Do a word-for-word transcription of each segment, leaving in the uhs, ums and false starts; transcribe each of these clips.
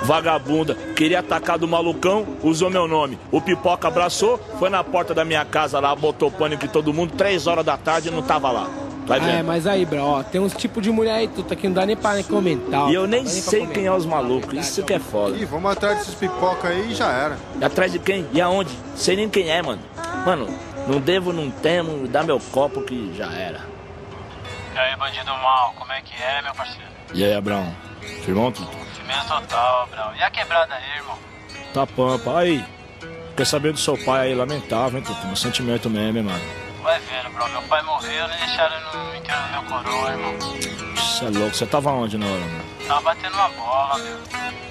vagabunda. Queria atacar do malucão, usou meu nome. O Pipoca abraçou, foi na porta da minha casa lá, botou pânico em todo mundo, três horas da tarde e não tava lá. Vai vendo? É, mas aí, bro, ó, tem uns tipos de mulher aí, tudo aqui, não dá nem pra nem comentar. Ó, e eu nem nem sei quem é os malucos, isso que é foda. Ih, vamos atrás desses pipoca aí e já era. E atrás de quem? E aonde? Sei nem quem é, mano. Mano, não devo, não temo, dá meu copo que já era. E aí, bandido mal, como é que é, meu parceiro? E aí, Abrão? Firmão, tudo? Firmeza total, Brau. E a quebrada aí, irmão? Tá pampa. Aí, quer saber do seu pai aí, lamentável, hein, Tutu? Meu sentimento mesmo, hein, mano. Vai vendo, bro. Meu pai morreu, nem deixaram no enterro do meu coroa, irmão. Isso é louco. Você tava onde na hora, mano? Tava batendo uma bola, meu.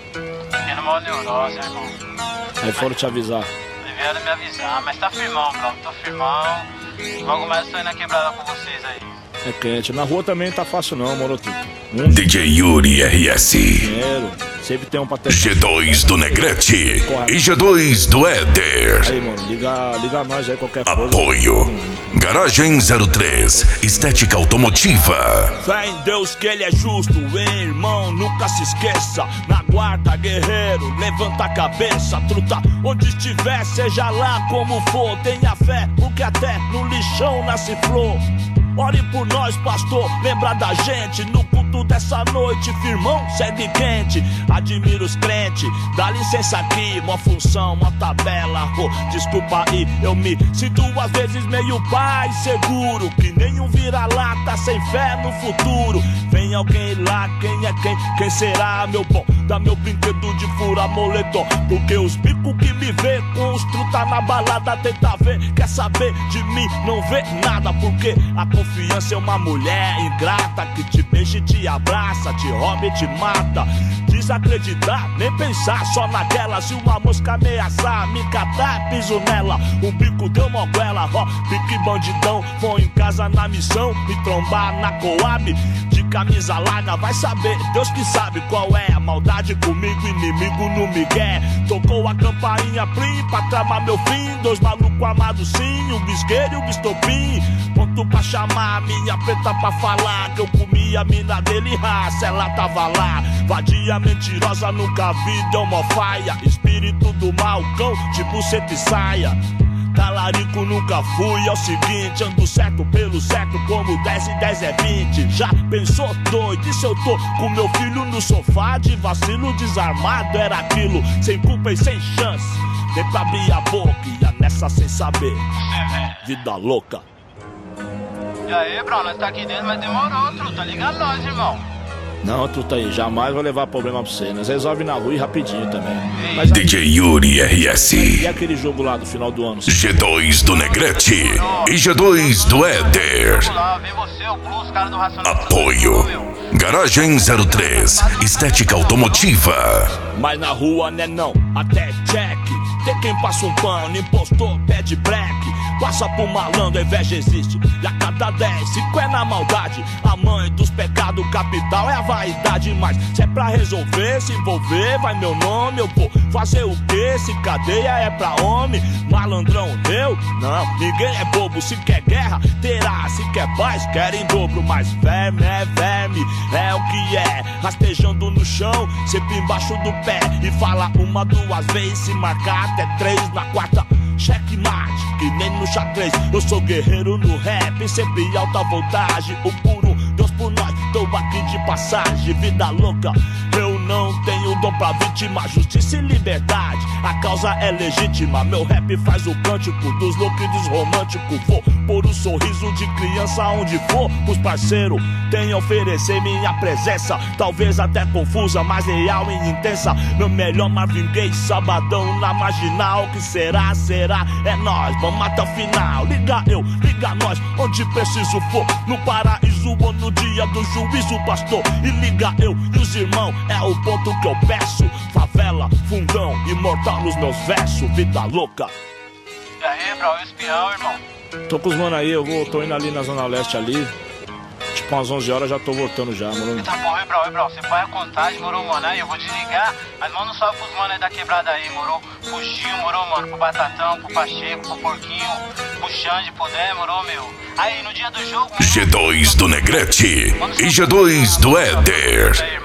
Tendo uma neurose, irmão. Aí foram te avisar. Vieram me avisar, mas tá firmão, bro. Tô firmão. Logo mais eu tô indo na quebrada com vocês aí. É quente. Na rua também não tá fácil não, moro, Tutu. Um... D J Yuri R S. Dinheiro. Sempre tem um pra ter... G dois do Negrete. Correto. E G dois do Éder. Aí, mano, liga, liga nós aí qualquer coisa. Apoio. Garagem zero três. Estética automotiva. Fé em Deus que ele é justo, hein, irmão, nunca se esqueça. Na guarda, guerreiro, levanta a cabeça, truta. Onde estiver, seja lá como for, tenha fé, porque até no lixão nasce flor. Ore por nós, pastor, lembra da gente. No culto dessa noite, firmão, segue quente. Admiro os crentes, dá licença aqui. Uma função, uma tabela, oh, desculpa aí. Eu me sinto às vezes meio pai seguro, que nenhum vira-lata sem fé no futuro. Vem alguém lá, quem é quem? Quem será, meu bom? Dá meu brinquedo de fura moletom, porque os bicos que me vê com os truta na balada tenta ver, quer saber de mim, não vê nada, porque a confiança é uma mulher ingrata que te beija e te abraça, te rouba e te mata. Desacreditar, nem pensar só naquela. Se uma mosca ameaçar, me catar, piso nela. Um bico deu moguela, ó, pique bandidão. Vou em casa na missão, me trombar na Coab. De camisa larga, vai saber, Deus que sabe qual é a maldade comigo, inimigo no migué. Tocou a campainha plim pra tramar meu fim. Dois malucos amados sim, o bisqueiro e o bistopim. Ponto pra chamar a minha preta pra falar que eu comi a mina dele, raça, ela tava lá. Vadia mentirosa, nunca vi, deu mó faia. Espírito do mal, cão, de buceta e saia. Talarico nunca fui, é o seguinte, ando certo pelo certo, como dez e dez é vinte. Já pensou doido, e se eu tô com meu filho no sofá de vacilo desarmado? Era aquilo, sem culpa e sem chance. Nem pra abrir a boca, ia nessa sem saber. Vida louca. E aí, bro, nós tá aqui dentro, mas demorou, truta, liga nós, irmão. Não, truta aí, jamais vou levar problema pra você. Nós resolve na rua e rapidinho também. Mas, D J Yuri R S. E aquele jogo lá do final do ano? G dois do Negrete e G dois do Éder. Vem você, o Blues, cara do Racional. Apoio. Garagem zero três. Estética automotiva. Mas na rua, né não, até check. Tem quem passa um pano, impostor, pede black. Passa por malandro, a inveja existe. E a cada dez, cinco é na maldade. A mãe dos pecados capital é a vaidade. Mas se é pra resolver, se envolver, vai meu nome. Eu vou fazer o quê? Se cadeia é pra homem. Malandrão, eu? Não, ninguém é bobo. Se quer guerra, terá. Se quer paz, quer em dobro. Mas verme é verme, é o que é. Rastejando no chão, sempre embaixo do pé. E fala uma, duas vezes, se marcar até três. Na quarta, checkmate, que nem no xadrez. Eu sou guerreiro no rap, sempre alta voltagem. O puro Deus por nós, tô aqui de passagem. Vida louca, eu não tenho dom pra vítima. Justiça e liberdade, a causa é legítima. Meu rap faz o cântico dos loucos e dos românticos. Vou pôr o sorriso de criança onde for. Os parceiros têm a oferecer minha presença. Talvez até confusa, mas real e intensa. Meu melhor Marvin Gaye, sabadão na marginal. Que será, será, é nós, vamos até o final. Liga eu, liga nós, onde preciso for. No paraíso ou no dia do juízo, pastor. E liga eu e os irmãos, é o ponto que eu peço. Favela, fundão, imortal nos meus versos. Vida louca. E aí, bro, espião, irmão? Tô com os mano aí, eu vou, tô indo ali na Zona Leste ali. Tipo umas onze horas já tô voltando já, mano. Eita porra, bro, bro, você põe a contagem, morou, mano? Aí eu vou desligar, mas manda um salve pros mano aí da quebrada aí, morou? Pro Gil, morou, mano? Pro Batatão, pro Pacheco, pro Porquinho, pro Xande, pro Dé, morou, meu? Aí, no dia do jogo... G dois do Negrete e G dois do Éder.